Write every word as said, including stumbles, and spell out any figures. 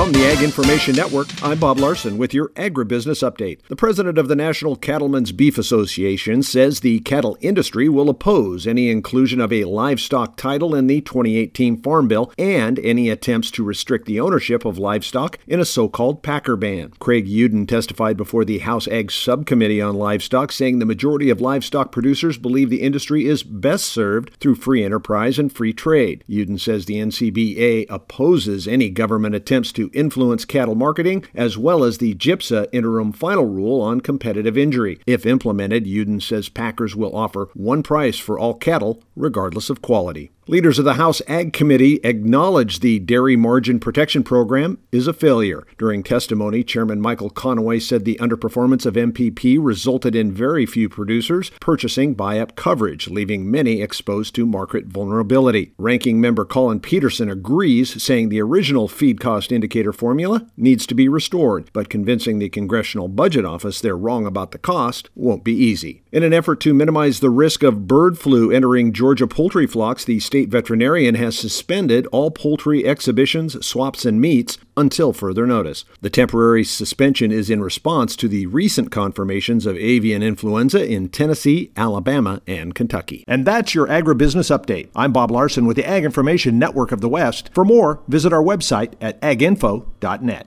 From the Ag Information Network, I'm Bob Larson with your Agribusiness Update. The president of the National Cattlemen's Beef Association says the cattle industry will oppose any inclusion of a livestock title in the twenty eighteen Farm Bill and any attempts to restrict the ownership of livestock in a so-called packer ban. Craig Uden testified before the House Ag Subcommittee on Livestock, saying the majority of livestock producers believe the industry is best served through free enterprise and free trade. Uden says the N C B A opposes any government attempts to influence cattle marketing, as well as the GIPSA interim final rule on competitive injury. If implemented, Uden says packers will offer one price for all cattle, regardless of quality. Leaders of the House Ag Committee acknowledged the Dairy Margin Protection Program is a failure. During testimony, Chairman Michael Conaway said the underperformance of M P P resulted in very few producers purchasing buy-up coverage, leaving many exposed to market vulnerability. Ranking Member Colin Peterson agrees, saying the original feed cost indicator formula needs to be restored, but convincing the Congressional Budget Office they're wrong about the cost won't be easy. In an effort to minimize the risk of bird flu entering Georgia poultry flocks, the state veterinarian has suspended all poultry exhibitions, swaps, and meets until further notice. The temporary suspension is in response to the recent confirmations of avian influenza in Tennessee, Alabama, and Kentucky. And that's your Agribusiness Update. I'm Bob Larson with the Ag Information Network of the West. For more, visit our website at ag info dot net.